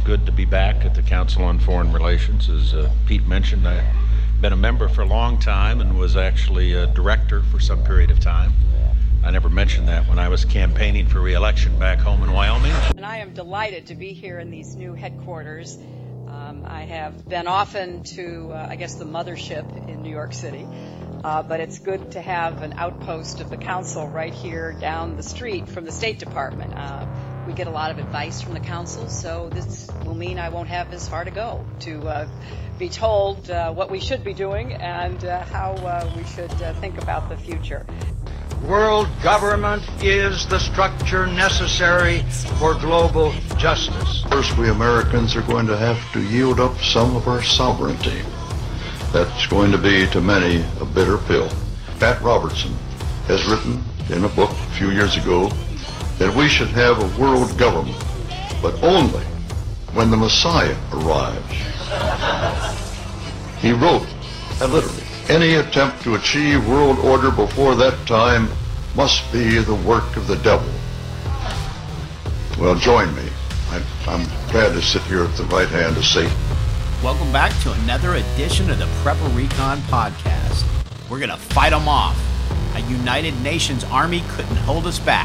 good to be back at the Council on Foreign Relations. As Pete mentioned, I've been a member for a long time and was actually a director for some period of time. I never mentioned that when I was campaigning for re-election back home in Wyoming. And I am delighted to be here in these new headquarters. I have been often to, the mothership in New York City. But it's good to have an outpost of the council right here down the street from the State Department. We get a lot of advice from the council, so this will mean I won't have as far to go to be told what we should be doing and how we should think about the future. World government is the structure necessary for global justice. First, we Americans are going to have to yield up some of our sovereignty. That's going to be, to many, a bitter pill. Pat Robertson has written in a book a few years ago that we should have a world government, but only when the Messiah arrives. He wrote, and literally, any attempt to achieve world order before that time must be the work of the devil. Well, join me. I'm glad to sit here at the right hand of Satan. Welcome back to another edition of the Prepper Recon Podcast. We're going to fight them off. A United Nations Army couldn't hold us back.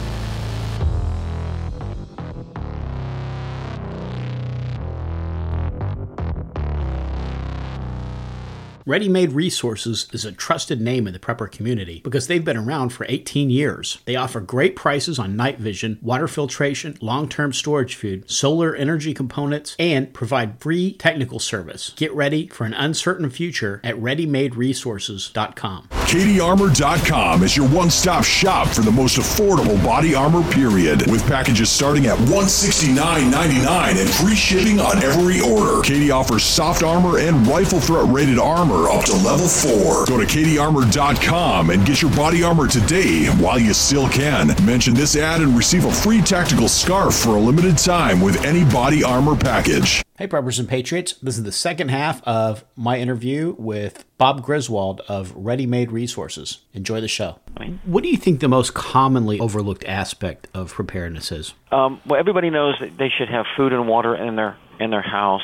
Ready Made Resources is a trusted name in the prepper community because they've been around for 18 years. They offer great prices on night vision, water filtration, long-term storage food, solar energy components, and provide free technical service. Get ready for an uncertain future at ReadyMadeResources.com. KDArmor.com is your one-stop shop for the most affordable body armor, period. With packages starting at $169.99 and free shipping on every order. KD offers soft armor and rifle threat rated armor up to level 4. Go to KDArmor.com and get your body armor today while you still can. Mention this ad and receive a free tactical scarf for a limited time with any body armor package. Hey Preppers and Patriots, this is the second half of my interview with Bob Griswold of Ready Made Resources. Enjoy the show. What do you think the most commonly overlooked aspect of preparedness is? Well, everybody knows that they should have food and water in their house.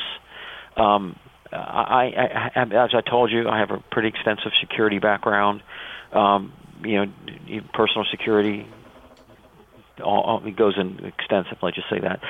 I as I told you, I have a pretty extensive security background. Personal security, it goes in extensive. Let's just say that.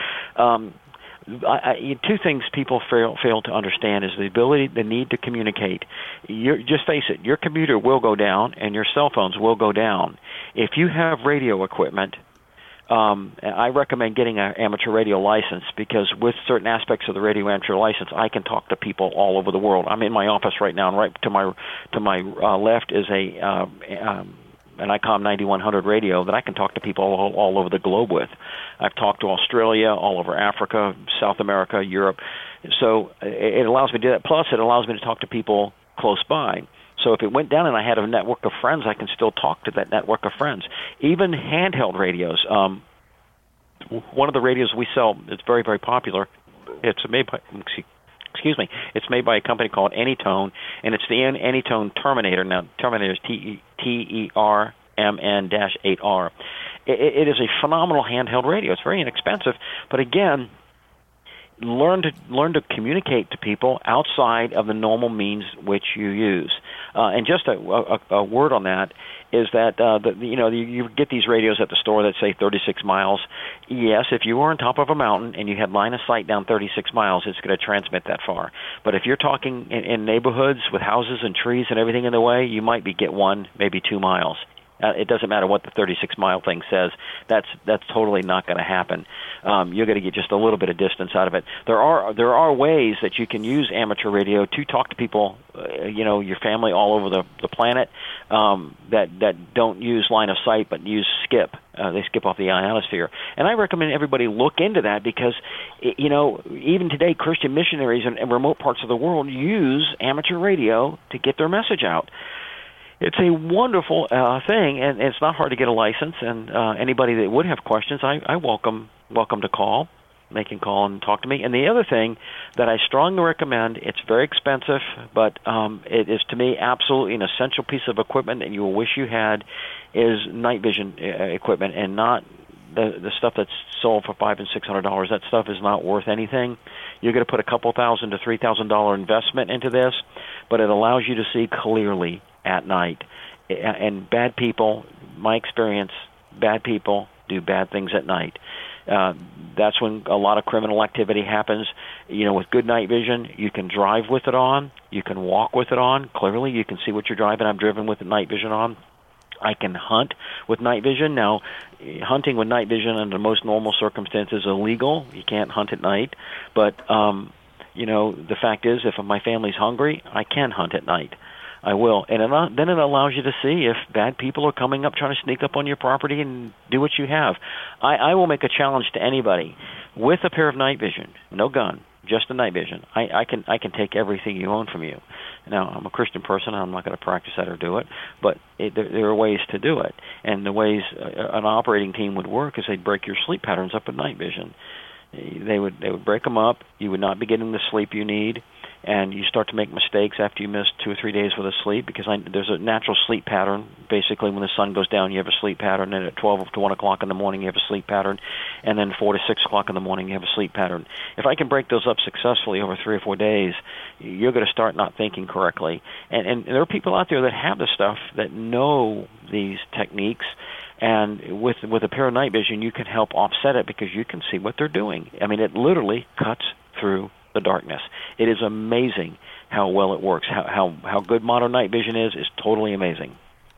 Two things people fail to understand is the need to communicate. Just face it, your computer will go down and your cell phones will go down. If you have radio equipment, I recommend getting an amateur radio license because with certain aspects of the radio amateur license, I can talk to people all over the world. I'm in my office right now, and right to my left is an ICOM 9100 radio that I can talk to people all over the globe with. I've talked to Australia, all over Africa, South America, Europe. So it allows me to do that. Plus, it allows me to talk to people close by. So if it went down and I had a network of friends, I can still talk to that network of friends. Even handheld radios. One of the radios we sell, it's very, very popular. It's made by, it's made by a company called Anytone, and it's the Anytone Terminator. Now, Terminator is TERMN-8R. It is a phenomenal handheld radio. It's very inexpensive, but again, learn to communicate to people outside of the normal means which you use. And just a word on that is that you get these radios at the store that say 36 miles. Yes, if you were on top of a mountain and you had line of sight down 36 miles, it's going to transmit that far. But if you're talking in neighborhoods with houses and trees and everything in the way, you might get 1, maybe 2 miles. It doesn't matter what the 36-mile thing says. That's totally not going to happen. You're going to get just a little bit of distance out of it. There are ways that you can use amateur radio to talk to people, your family all over the planet that don't use line of sight but use skip. They skip off the ionosphere. And I recommend everybody look into that because, even today, Christian missionaries in remote parts of the world use amateur radio to get their message out. It's a wonderful thing, and it's not hard to get a license. And anybody that would have questions, I welcome to call. They can call and talk to me. And the other thing that I strongly recommend, it's very expensive, but it is to me absolutely an essential piece of equipment that you will wish you had, is night vision equipment, and not the stuff that's sold for $500 and $600, that stuff is not worth anything. You're going to put a couple $1,000 to $3,000 investment into this, but it allows you to see clearly at night. And bad people, my experience, bad people do bad things at night. That's when a lot of criminal activity happens. With good night vision, you can drive with it on, you can walk with it on. Clearly, you can see what you're driving. I'm driven with the night vision on. I can hunt with night vision. Now, hunting with night vision under most normal circumstances is illegal. You can't hunt at night. But, the fact is, if my family's hungry, I can hunt at night. I will. And then it allows you to see if bad people are coming up trying to sneak up on your property and do what you have. I will make a challenge to anybody with a pair of night vision, no gun, just a night vision. I can take everything you own from you. Now, I'm a Christian person. I'm not going to practice that or do it, but there are ways to do it. And the ways an operating team would work is they'd break your sleep patterns up with night vision. They would break them up. You would not be getting the sleep you need. And you start to make mistakes after you miss 2 or 3 days with a sleep, because there's a natural sleep pattern. Basically, when the sun goes down, you have a sleep pattern, and at 12 to 1 o'clock in the morning, you have a sleep pattern, and then 4 to 6 o'clock in the morning, you have a sleep pattern. If I can break those up successfully over 3 or 4 days, you're going to start not thinking correctly. And there are people out there that have this stuff, that know these techniques, and with a pair of night vision, you can help offset it because you can see what they're doing. I mean, it literally cuts through the darkness. It is amazing how well it works. How good modern night vision is totally amazing.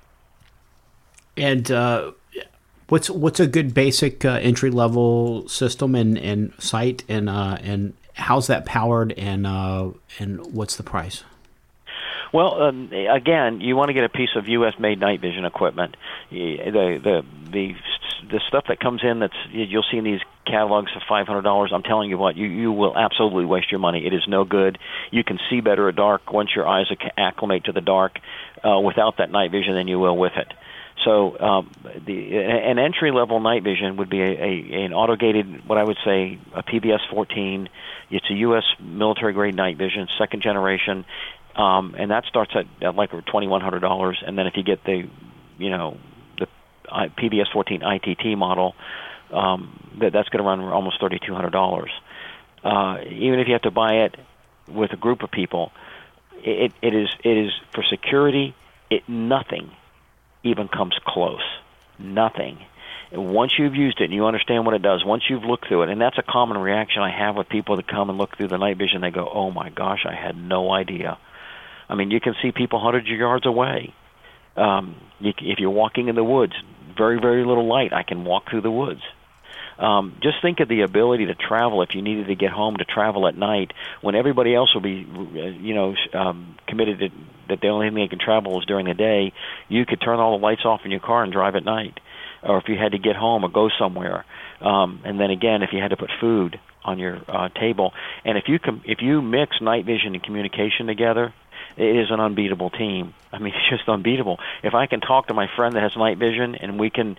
And what's a good basic entry level system and site, and how's that powered, and what's the price? Well, again, you want to get a piece of U.S. made night vision equipment. The stuff that comes in you'll see in these catalogs of $500. I'm telling you what, you will absolutely waste your money. It is no good. You can see better at dark once your eyes acclimate to the dark without that night vision than you will with it. So an entry-level night vision would be an auto-gated, what I would say, a PBS 14. It's a U.S. military-grade night vision, second generation. And that starts at like $2,100, and then if you get the PBS 14 ITT model, that's going to run almost $3,200. Even if you have to buy it with a group of people, it is for security. Nothing even comes close. Nothing. And once you've used it and you understand what it does, once you've looked through it, and that's a common reaction I have with people that come and look through the night vision, they go, "Oh my gosh, I had no idea." I mean, you can see people hundreds of yards away. If you're walking in the woods, very, very little light, I can walk through the woods. Just think of the ability to travel if you needed to get home, to travel at night when everybody else will be, committed to that the only thing they can travel is during the day. You could turn all the lights off in your car and drive at night. Or if you had to get home or go somewhere. And then again, if you had to put food on your table. And if you mix night vision and communication together, it is an unbeatable team. I mean, it's just unbeatable. If I can talk to my friend that has night vision and we can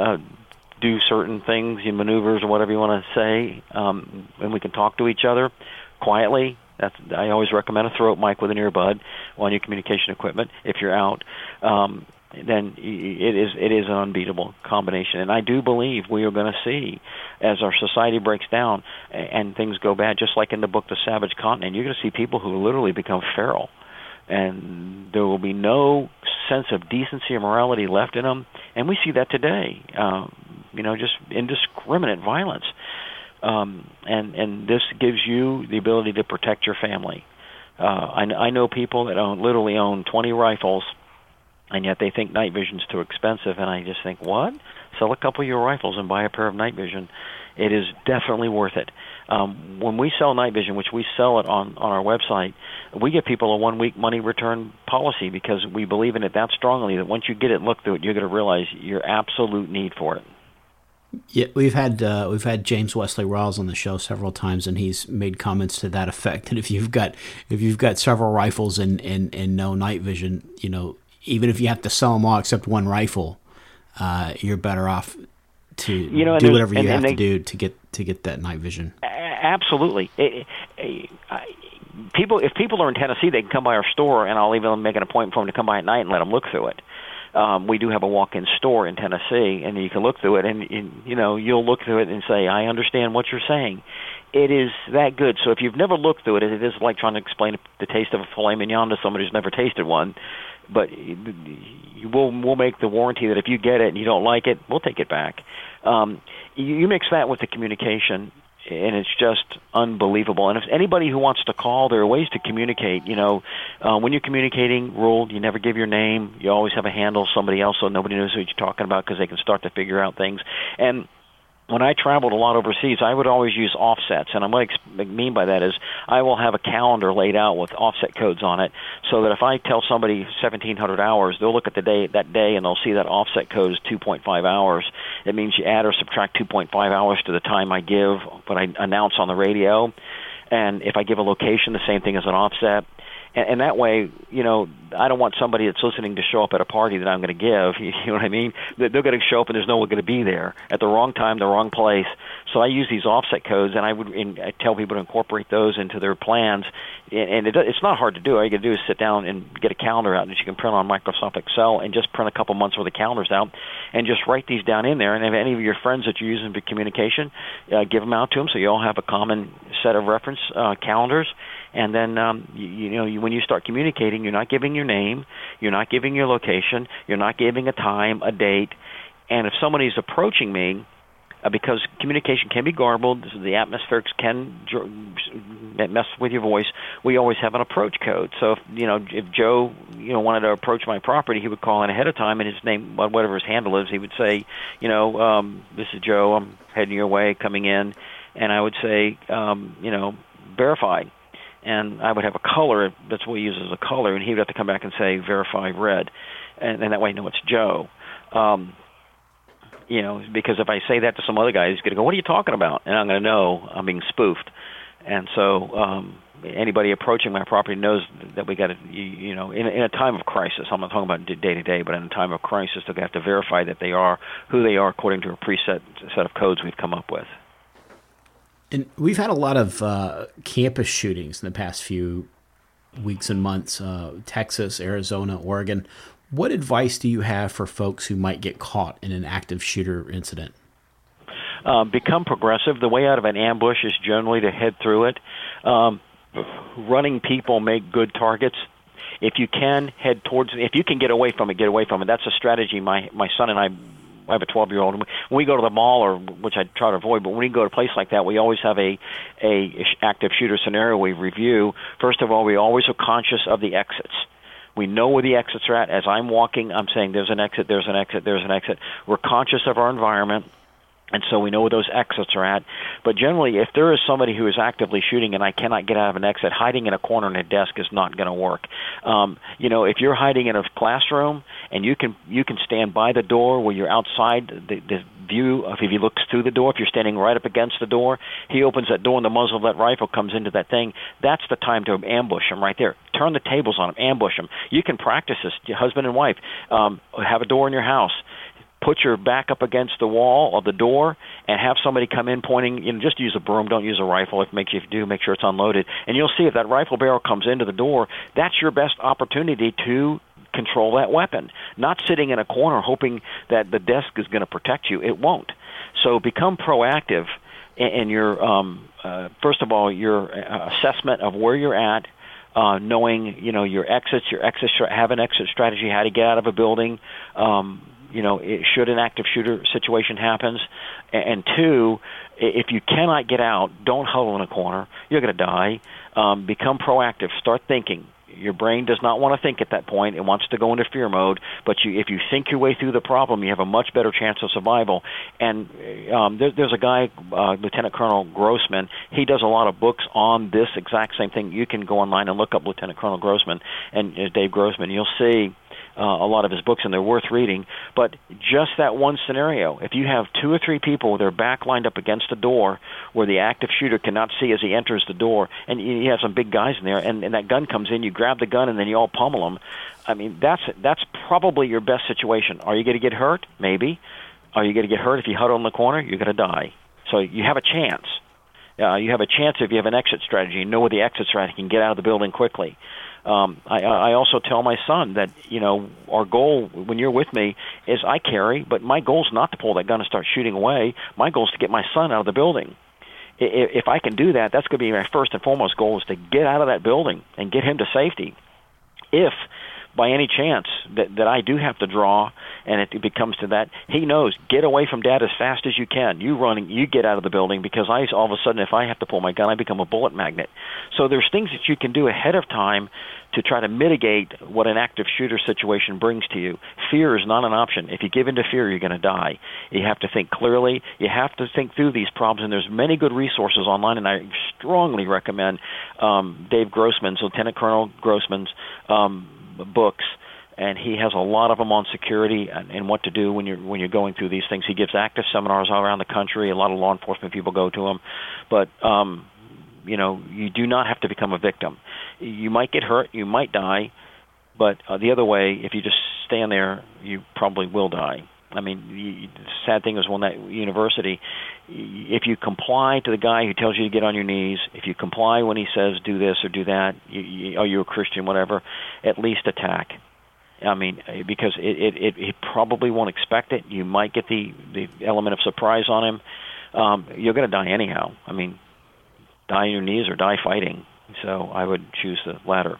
do certain things, maneuvers or whatever you want to say, and we can talk to each other quietly, I always recommend a throat mic with an earbud on your communication equipment if you're out. Then it is an unbeatable combination. And I do believe we are going to see, as our society breaks down and things go bad, just like in the book The Savage Continent, you're going to see people who literally become feral. And there will be no sense of decency or morality left in them. And we see that today, just indiscriminate violence. And this gives you the ability to protect your family. I know people that literally own 20 rifles, and yet they think night vision's too expensive. And I just think, what? Sell a couple of your rifles and buy a pair of night vision. It is definitely worth it. When we sell night vision, which we sell it on our website, we give people a 1-week money return policy because we believe in it that strongly that once you get it and look through it, you're going to realize your absolute need for it. Yeah, we've had James Wesley Rawls on the show several times, and he's made comments to that effect. That if you've got several rifles and no night vision, even if you have to sell them all except one rifle, you're better off to do whatever you have to do to get that night vision. Absolutely. If people are in Tennessee, they can come by our store, and I'll even make an appointment for them to come by at night and let them look through it. We do have a walk-in store in Tennessee, and you can look through it, and you'll look through it and say, I understand what you're saying. It is that good. So if you've never looked through it, it is like trying to explain the taste of a filet mignon to somebody who's never tasted one. But we'll make the warranty that if you get it and you don't like it, we'll take it back. You mix that with the communication, and it's just unbelievable. And if anybody who wants to call, there are ways to communicate. When you're communicating, rule, you never give your name. You always have a handle, somebody else, so nobody knows who you're talking about because they can start to figure out things. And when I traveled a lot overseas, I would always use offsets, and what I mean by that is I will have a calendar laid out with offset codes on it, so that if I tell somebody 1,700 hours, they'll look at that day, and they'll see that offset code is 2.5 hours. It means you add or subtract 2.5 hours to the time I give, what I announce on the radio, and if I give a location, the same thing as an offset. And that way, I don't want somebody that's listening to show up at a party that I'm going to give. You know what I mean? They're going to show up and there's no one going to be there at the wrong time, the wrong place. So I use these offset codes, and I tell people to incorporate those into their plans. And it's not hard to do. All you got to do is sit down and get a calendar out that you can print on Microsoft Excel, and just print a couple months worth of calendars out, and just write these down in there. And if any of your friends that you're using for communication, give them out to them so you all have a common set of reference calendars. And then, when you start communicating, you're not giving your name, you're not giving your location, you're not giving a time, a date. And if somebody's approaching me, because communication can be garbled, the atmospherics can mess with your voice, we always have an approach code. So if Joe wanted to approach my property, he would call in ahead of time, and his name, whatever his handle is, he would say, this is Joe, I'm heading your way, coming in. And I would say, verified. And I would have a color, that's what we use as a color, and he would have to come back and say, verify red. And that way I know it's Joe. Because if I say that to some other guy, he's going to go, what are you talking about? And I'm going to know I'm being spoofed. And so anybody approaching my property knows that we got to, in a time of crisis, I'm not talking about day to day, but in a time of crisis, they have to verify that they are who they are according to a preset set of codes we've come up with. And we've had a lot of campus shootings in the past few weeks and months, Texas, Arizona, Oregon. What advice do you have for folks who might get caught in an active shooter incident? Become progressive. The way out of an ambush is generally to head through it. Running people make good targets. If you can if you can get away from it, get away from it. That's a strategy my son and I have a 12-year-old. When we go to the mall, which I try to avoid, but when we go to a place like that, we always have a active shooter scenario we review. First of all, we always are conscious of the exits. We know where the exits are at. As I'm walking, I'm saying there's an exit, there's an exit, there's an exit. We're conscious of our environment, and so we know where those exits are at. But generally, if there is somebody who is actively shooting and I cannot get out of an exit, hiding in a corner in a desk is not going to work. If you're hiding in a classroom and you can stand by the door where you're outside the view of, if he looks through the door, if you're standing right up against the door, he opens that door and the muzzle of that rifle comes into that thing. That's the time to ambush him right there. Turn the tables on him, ambush him. You can practice this, your husband and wife. Have a door in your house. Put your back up against the wall of the door and have somebody come in pointing, just use a broom, don't use a rifle. If you do, make sure it's unloaded. And you'll see if that rifle barrel comes into the door, that's your best opportunity to control that weapon. Not sitting in a corner hoping that the desk is going to protect you. It won't. So become proactive in your, first of all, your assessment of where you're at, knowing, your exits, have an exit strategy, how to get out of a building, should an active shooter situation happens. And two, if you cannot get out, don't huddle in a corner. You're going to die. Become proactive. Start thinking. Your brain does not want to think at that point. It wants to go into fear mode. But if you think your way through the problem, you have a much better chance of survival. And there's a guy, Lieutenant Colonel Grossman. He does a lot of books on this exact same thing. You can go online and look up Lieutenant Colonel Grossman and Dave Grossman. You'll see a lot of his books, and they're worth reading. But just that one scenario, if you have 2 or 3 people with their back lined up against a door where the active shooter cannot see as he enters the door, and you have some big guys in there, and that gun comes in, you grab the gun, and then you all pummel them. I mean, that's probably your best situation. Are you going to get hurt? Maybe. Are you going to get hurt if you huddle in the corner? You're going to die. So you have a chance. You have a chance if you have an exit strategy. You know where the exits are at. You can get out of the building quickly. I also tell my son that, our goal when you're with me is I carry, but my goal is not to pull that gun and start shooting away. My goal is to get my son out of the building. If I can do that, that's going to be my first and foremost goal, is to get out of that building and get him to safety. If by any chance that I do have to draw and it becomes to that, he knows, get away from Dad as fast as you can. You get out of the building, because all of a sudden, if I have to pull my gun, I become a bullet magnet. So there's things that you can do ahead of time to try to mitigate what an active shooter situation brings to you. Fear is not an option. If you give in to fear, you're going to die. You have to think clearly. You have to think through these problems, and there's many good resources online, and I strongly recommend Dave Grossman's, Lieutenant Colonel Grossman's books, and he has a lot of them on security and what to do when you're going through these things. He gives active seminars all around the country. A lot of law enforcement people go to him, but you do not have to become a victim. You might get hurt, you might die, but the other way, if you just stand there, you probably will die. I mean, the sad thing is, when that university, if you comply to the guy who tells you to get on your knees, if you comply when he says do this or do that, are you a Christian, whatever, at least attack. I mean, because it probably won't expect it. You might get the element of surprise on him. You're going to die anyhow. I mean, die on your knees or die fighting. So I would choose the latter.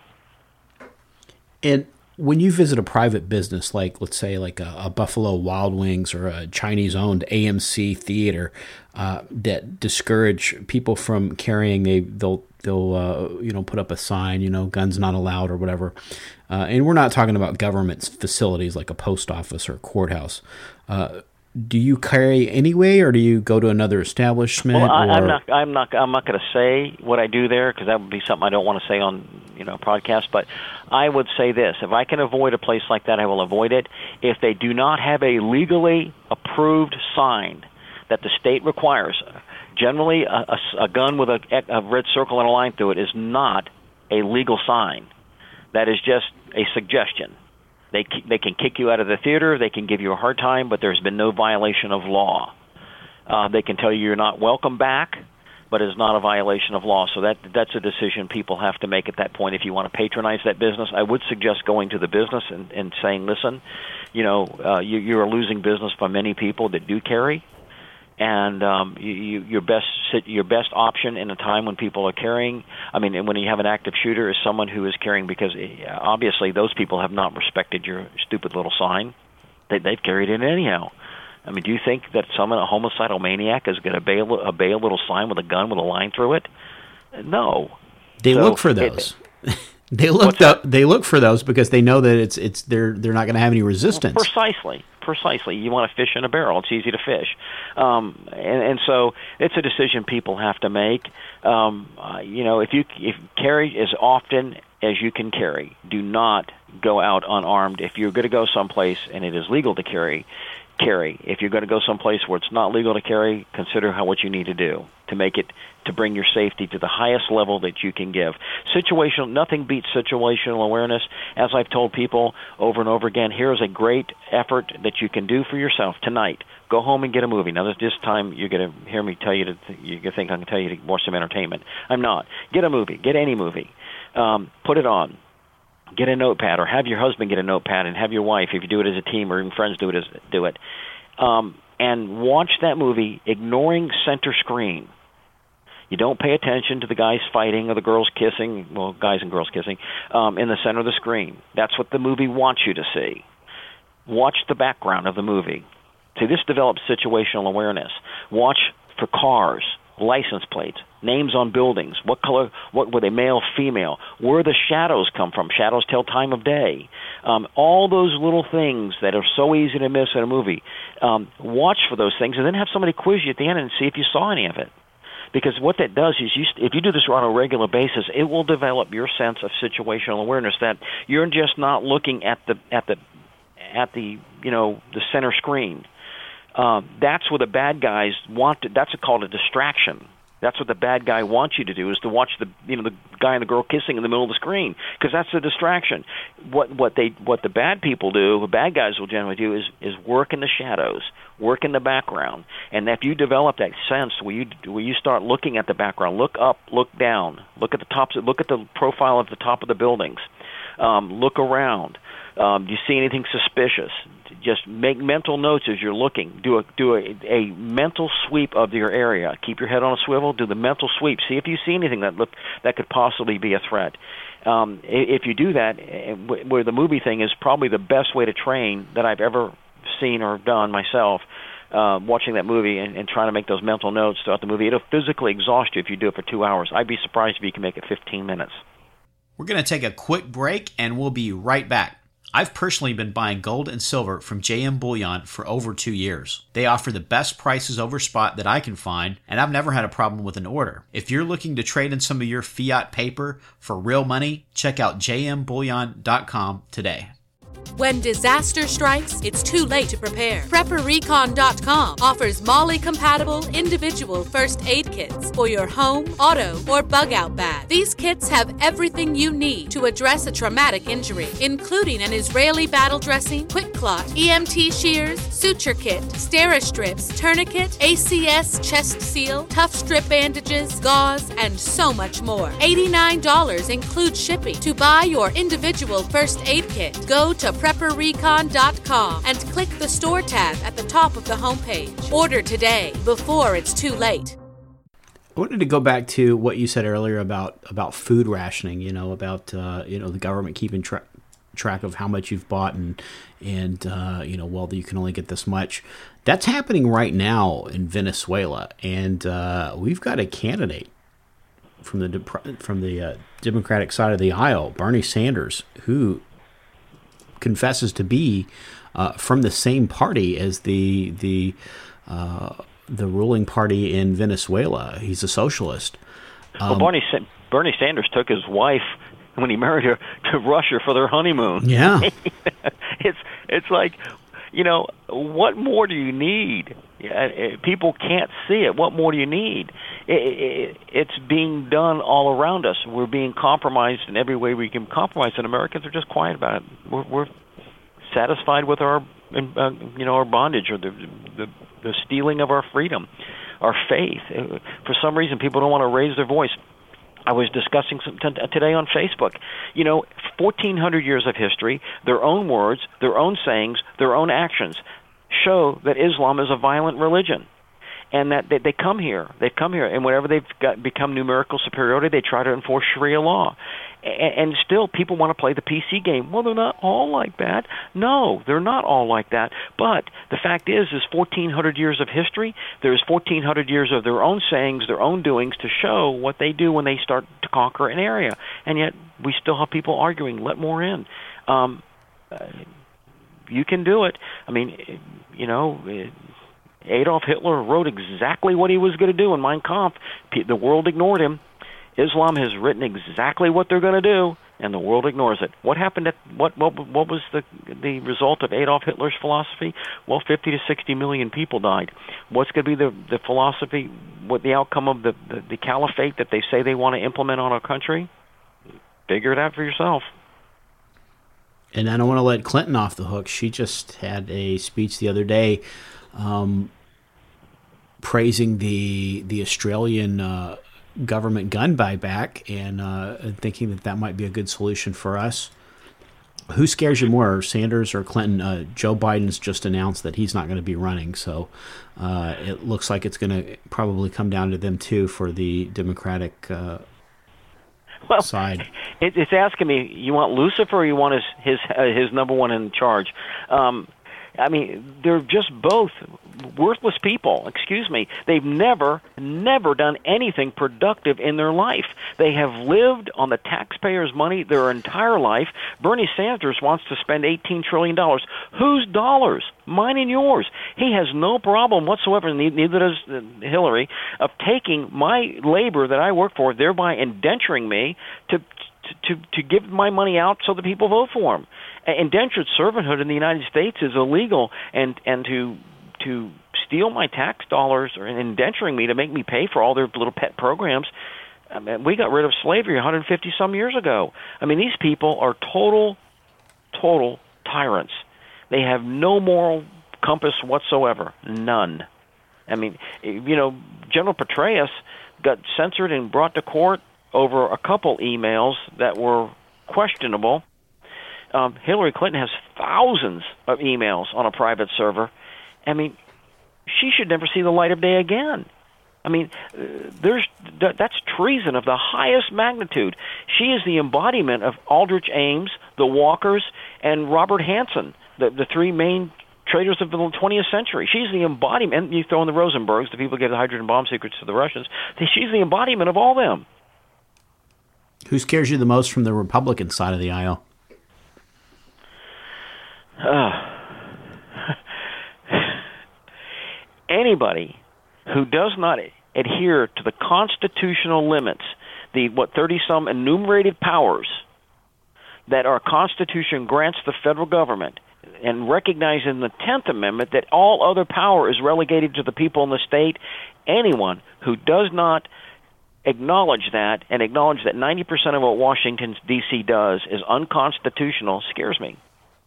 And when you visit a private business, like let's say like a Buffalo Wild Wings or a Chinese-owned AMC theater, that discourage people from carrying, they'll put up a sign, guns not allowed or whatever. And we're not talking about government facilities like a post office or a courthouse. Do you carry anyway, or do you go to another establishment? Well, I'm not going to say what I do there, because that would be something I don't want to say on podcast. But I would say this: if I can avoid a place like that, I will avoid it. If they do not have a legally approved sign that the state requires, generally a gun with a red circle and a line through it is not a legal sign. That is just a suggestion. They can kick you out of the theater. They can give you a hard time, but there's been no violation of law. They can tell you you're not welcome back, but it's not a violation of law. So that's a decision people have to make at that point. If you want to patronize that business, I would suggest going to the business and saying, listen, you're losing business by many people that do carry. And your best option in a time when people are carrying, and when you have an active shooter, is someone who is carrying, because obviously those people have not respected your stupid little sign. They've carried it anyhow. I mean, do you think that a homicidal maniac is going to obey a little sign with a gun with a line through it? No. They look for those. They look for those because they know that they're not going to have any resistance. Well, precisely. You want to fish in a barrel. It's easy to fish. And so it's a decision people have to make. If carry as often as you can carry. Do not go out unarmed. If you're going to go someplace and it is legal to carry. If you're going to go someplace where it's not legal to carry, consider what you need to do to bring your safety to the highest level that you can give. Nothing beats situational awareness. As I've told people over and over again, here is a great effort that you can do for yourself tonight. Go home and get a movie. Now, this time you're going to hear me tell you you think I'm going to tell you to watch some entertainment. I'm not. Get a movie. Get any movie. Put it on. Get a notepad, or have your husband get a notepad, and have your wife, if you do it as a team or even friends do it. And watch that movie ignoring center screen. You don't pay attention to the guys fighting or the girls kissing, guys and girls kissing, in the center of the screen. That's what the movie wants you to see. Watch the background of the movie. See, this develops situational awareness. Watch for cars, license plates, names on buildings, what color, what were they, male, female, where the shadows come from. Shadows tell time of day. All those little things that are so easy to miss in a movie. Watch for those things, and then have somebody quiz you at the end and see if you saw any of it. Because what that does is, if you do this on a regular basis, it will develop your sense of situational awareness, that you're just not looking at the center screen. That's what the bad guys want. That's called a distraction. That's what the bad guy wants you to do, is to watch the guy and the girl kissing in the middle of the screen, because that's a distraction. What the bad people do, the bad guys will generally do, is work in the shadows, work in the background. And if you develop that sense where you start looking at the background, look up, look down, look at the tops, look at the profile of the top of the buildings. Look around. Do you see anything suspicious? Just make mental notes as you're looking. Do a mental sweep of your area. Keep your head on a swivel. Do the mental sweep. See if you see anything that could possibly be a threat. If you do that, where the movie thing is probably the best way to train that I've ever seen or done myself, watching that movie and trying to make those mental notes throughout the movie. It'll physically exhaust you if you do it for 2 hours. I'd be surprised if you can make it 15 minutes. We're going to take a quick break, and we'll be right back. I've personally been buying gold and silver from JM Bullion for over 2 years. They offer the best prices over spot that I can find, and I've never had a problem with an order. If you're looking to trade in some of your fiat paper for real money, check out jmbullion.com today. When disaster strikes, it's too late to prepare. PrepperRecon.com offers MOLLE-compatible individual first aid kits for your home, auto, or bug-out bag. These kits have everything you need to address a traumatic injury, including an Israeli battle dressing, quick clot, EMT shears, suture kit, Steri-strips, tourniquet, ACS chest seal, tough strip bandages, gauze, and so much more. $89 includes shipping. To buy your individual first aid kit, go to PrepperRecon.com and click the store tab at the top of the homepage. Order today before it's too late. I wanted to go back to what you said earlier about food rationing. About the government keeping track of how much you've bought and well, you can only get this much. That's happening right now in Venezuela, and we've got a candidate from the Democratic side of the aisle, Bernie Sanders, who confesses to be from the same party as the ruling party in Venezuela. He's a socialist. Well, Bernie Sanders took his wife when he married her to Russia for their honeymoon. Yeah, it's like, what more do you need? People can't see it. What more do you need? It's being done all around us. We're being compromised in every way we can compromise, and Americans are just quiet about it. We're satisfied with our bondage or the stealing of our freedom, our faith. For some reason, people don't want to raise their voice. I was discussing today on Facebook. 1,400 years of history, their own words, their own sayings, their own actions show that Islam is a violent religion, and that they come here. They've come here, and whenever they've become numerical superiority, they try to enforce Sharia law. And still, people want to play the PC game. Well, they're not all like that. No, they're not all like that. But the fact is 1,400 years of history. There's 1,400 years of their own sayings, their own doings to show what they do when they start to conquer an area. And yet, we still have people arguing, let more in. You can do it. I mean, Adolf Hitler wrote exactly what he was going to do in Mein Kampf. The world ignored him. Islam has written exactly what they're going to do, and the world ignores it. What happened? What was the result of Adolf Hitler's philosophy? Well, 50 to 60 million people died. What's going to be the philosophy? What the outcome of the caliphate that they say they want to implement on our country? Figure it out for yourself. And I don't want to let Clinton off the hook. She just had a speech the other day praising the Australian government gun buyback and thinking that might be a good solution for us. Who scares you more, Sanders or Clinton? Joe Biden's just announced that he's not going to be running, so it looks like it's going to probably come down to them too for the Democratic side. It's asking me, you want Lucifer or you want his number one in charge? I mean, they're just both worthless people. Excuse me. They've never done anything productive in their life. They have lived on the taxpayers' money their entire life. Bernie Sanders wants to spend $18 trillion. Whose dollars? Mine and yours. He has no problem whatsoever, neither does Hillary, of taking my labor that I work for, thereby indenturing me to give my money out so that people vote for him. Indentured servanthood in the United States is illegal, and to steal my tax dollars or indenturing me to make me pay for all their little pet programs. I mean, we got rid of slavery 150 some years ago. I mean, these people are total tyrants. They have no moral compass whatsoever, none. I mean, General Petraeus got censored and brought to court over a couple emails that were questionable. Hillary Clinton has thousands of emails on a private server. I mean, she should never see the light of day again. I mean, that's treason of the highest magnitude. She is the embodiment of Aldrich Ames, the Walkers, and Robert Hansen, the three main traitors of the 20th century. She's the embodiment. And you throw in the Rosenbergs, the people who gave the hydrogen bomb secrets to the Russians. She's the embodiment of all them. Who scares you the most from the Republican side of the aisle? Anybody who does not adhere to the constitutional limits, the 30-some enumerated powers that our Constitution grants the federal government, and recognize in the 10th Amendment that all other power is relegated to the people in the state, anyone who does not acknowledge that and acknowledge that 90% of what Washington, D.C. does is unconstitutional scares me.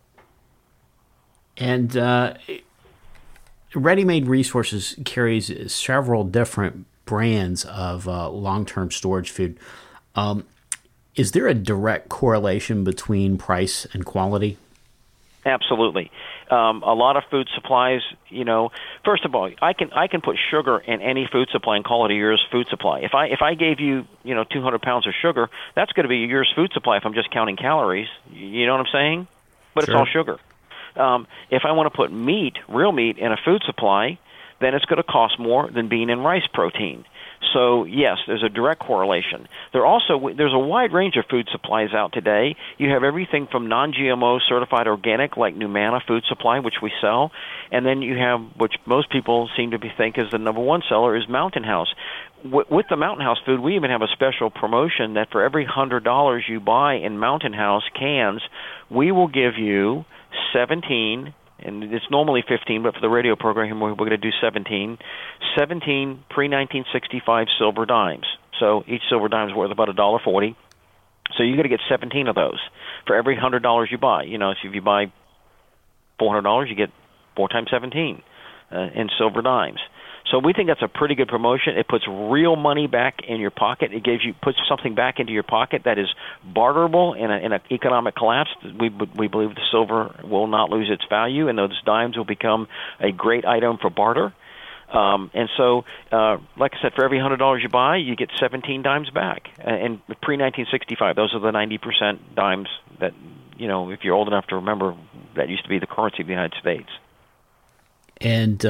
And Ready Made Resources carries several different brands of long-term storage food. Is there a direct correlation between price and quality? Absolutely. A lot of food supplies, first of all, I can put sugar in any food supply and call it a year's food supply. If I gave you, 200 pounds of sugar, that's going to be a year's food supply if I'm just counting calories. You know what I'm saying? But Sure. It's all sugar. If I want to put meat, real meat, in a food supply, then it's going to cost more than bean and rice protein. So, yes, there's a direct correlation. There's a wide range of food supplies out today. You have everything from non-GMO certified organic, like Numana Food Supply, which we sell, and then you have, which most people seem to think is the number one seller, is Mountain House. With the Mountain House food, we even have a special promotion that for every $100 you buy in Mountain House cans, we will give you 17, and it's normally 15, but for the radio program we're going to do 17 pre-1965 silver dimes. So each silver dime is worth about $1.40. So you're going to get 17 of those for every $100 you buy. So if you buy $400, you get 4 times 17 in silver dimes. So we think that's a pretty good promotion. It puts real money back in your pocket. It puts something back into your pocket that is barterable in an economic collapse. We believe the silver will not lose its value, and those dimes will become a great item for barter. And so, like I said, for every $100 you buy, you get 17 dimes back. And pre-1965, those are the 90% dimes that, if you're old enough to remember, that used to be the currency of the United States. And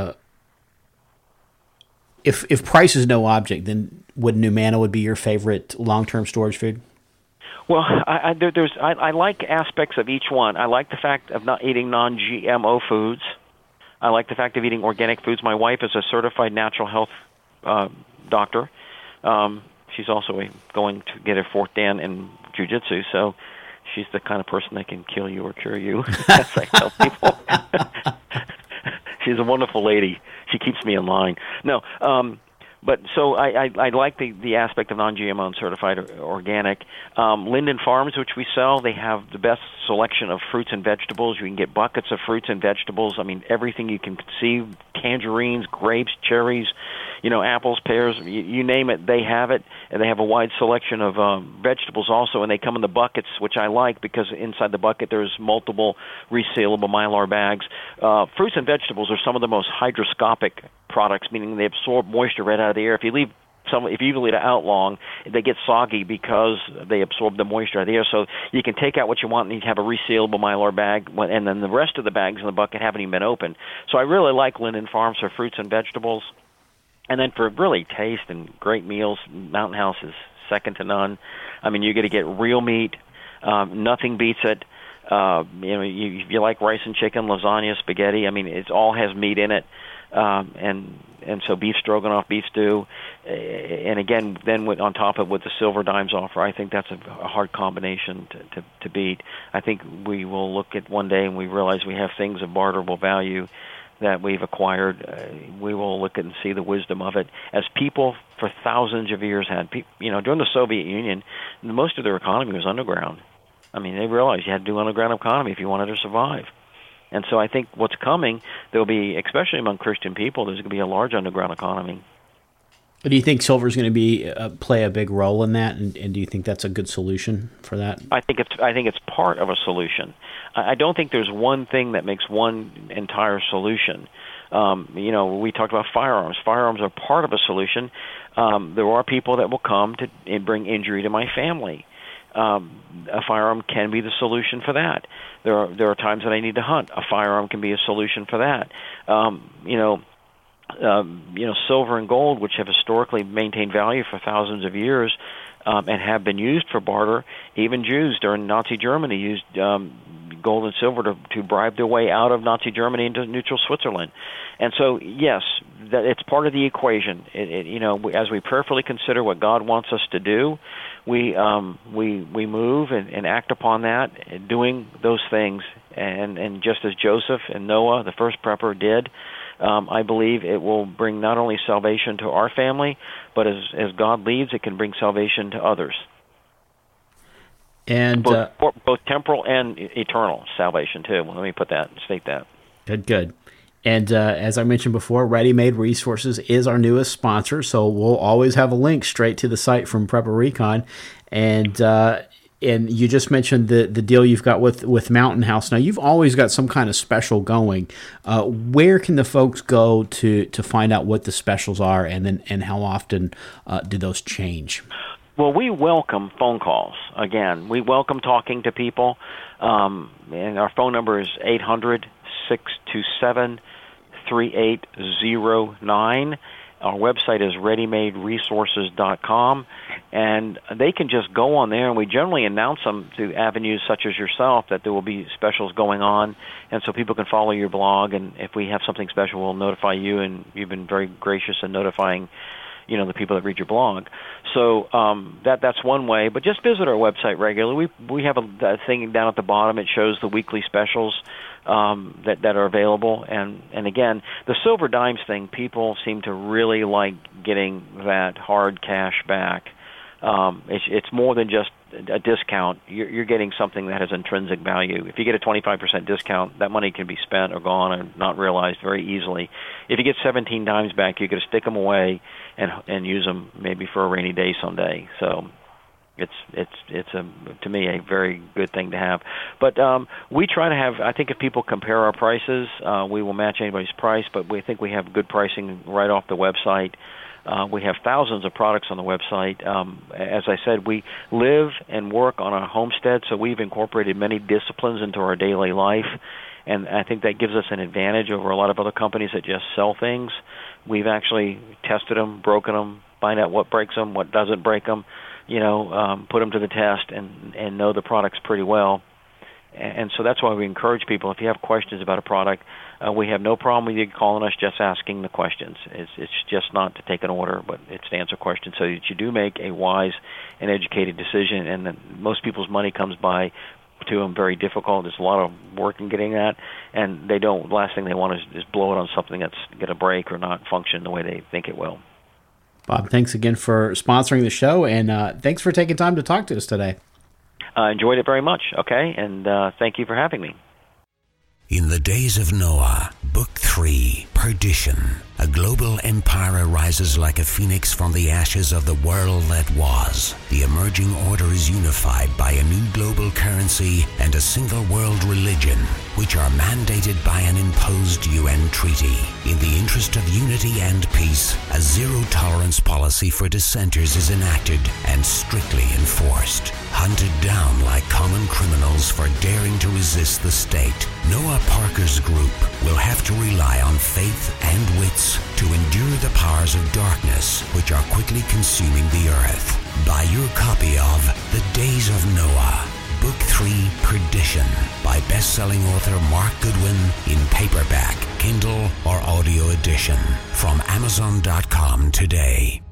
if price is no object, then would Numana would be your favorite long-term storage food? Well, I like aspects of each one. I like the fact of not eating non-GMO foods. I like the fact of eating organic foods. My wife is a certified natural health doctor. She's also going to get her fourth dan in jiu-jitsu, so she's the kind of person that can kill you or cure you, as I tell people. She's a wonderful lady. She keeps me in line. No, but so I like the aspect of non-GMO and certified organic. Linden Farms, which we sell, they have the best selection of fruits and vegetables. You can get buckets of fruits and vegetables. I mean, everything you can conceive, tangerines, grapes, cherries, apples, pears, you name it, they have it. And they have a wide selection of vegetables also, and they come in the buckets, which I like because inside the bucket there's multiple resealable Mylar bags. Fruits and vegetables are some of the most hygroscopic products, meaning they absorb moisture right out of the air. If you leave it out long, they get soggy because they absorb the moisture out of the air. So you can take out what you want and you have a resealable Mylar bag, and then the rest of the bags in the bucket haven't even been opened. So I really like Linden Farms for fruits and vegetables. And then for really taste and great meals, Mountain House is second to none. I mean, you're going to get real meat. Nothing beats it. If you like rice and chicken, lasagna, spaghetti, I mean, it all has meat in it. And so beef stroganoff, beef stew, and again, then on top of what the silver dimes offer, I think that's a hard combination to beat. I think we will look at one day and we realize we have things of barterable value that we've acquired. We will look at and see the wisdom of it. As people for thousands of years had, during the Soviet Union, most of their economy was underground. I mean, they realized you had to do underground economy if you wanted to survive. And so I think what's coming, there'll be, especially among Christian people, there's going to be a large underground economy. Do you think silver is going to play a big role in that, and do you think that's a good solution for that? I think it's part of a solution. I don't think there's one thing that makes one entire solution. We talked about firearms. Firearms are part of a solution. There are people that will come to bring injury to my family. A firearm can be the solution for that. There are times that I need to hunt. A firearm can be a solution for that. Silver and gold, which have historically maintained value for thousands of years, and have been used for barter. Even Jews during Nazi Germany used gold and silver to bribe their way out of Nazi Germany into neutral Switzerland. And so, yes, that it's part of the equation. As we prayerfully consider what God wants us to do, we move and act upon that, doing those things. And just as Joseph and Noah, the first prepper, did, I believe it will bring not only salvation to our family, but as God leads, it can bring salvation to others. And both temporal and eternal salvation too. Well, let me state that. Good. And as I mentioned before, Ready Made Resources is our newest sponsor, so we'll always have a link straight to the site from Prepper Recon. And you just mentioned the deal you've got with Mountain House. Now, you've always got some kind of special going. Where can the folks go to find out what the specials are, and how often do those change? Well, we welcome phone calls. Again, we welcome talking to people, and our phone number is 800-627-3809. Our website is readymaderesources.com, and they can just go on there, and we generally announce them to avenues such as yourself that there will be specials going on, and so people can follow your blog, and if we have something special, we'll notify you, and you've been very gracious in notifying the people that read your blog. So that's one way. But just visit our website regularly. We have a thing down at the bottom. It shows the weekly specials that are available. And again, the silver dimes thing, people seem to really like getting that hard cash back. It's more than just a discount. You're getting something that has intrinsic value. If you get a 25% discount, that money can be spent or gone and not realized very easily. If you get 17 dimes back, you got to stick them away and use them maybe for a rainy day someday. So it's to me a very good thing to have. But we try to have. I think if people compare our prices, we will match anybody's price. But we think we have good pricing right off the website. We have thousands of products on the website. As I said, we live and work on a homestead, so we've incorporated many disciplines into our daily life, and I think that gives us an advantage over a lot of other companies that just sell things. We've actually tested them, broken them, find out what breaks them, what doesn't break them, put them to the test and know the products pretty well. And so that's why we encourage people, if you have questions about a product, we have no problem with you calling us, just asking the questions. It's just not to take an order, but it's to answer questions so that you do make a wise and educated decision. And then most people's money comes by to them very difficult. There's a lot of work in getting that, and last thing they want is blow it on something that's going to break or not function the way they think it will. Bob, thanks again for sponsoring the show, and thanks for taking time to talk to us today. I enjoyed it very much, okay? And thank you for having me. In the days of Noah, Book 3, Perdition. A global empire arises like a phoenix from the ashes of the world that was. The emerging order is unified by a new global currency and a single world religion, which are mandated by an imposed UN treaty. In the interest of unity and peace, a zero-tolerance policy for dissenters is enacted and strictly enforced. Hunted down like common criminals for daring to resist the state, Noah Parker's group will have to rely on faith and wits to endure the powers of darkness which are quickly consuming the earth. Buy your copy of The Days of Noah, Book 3, Perdition, by best-selling author Mark Goodwin in paperback, Kindle, or audio edition from Amazon.com today.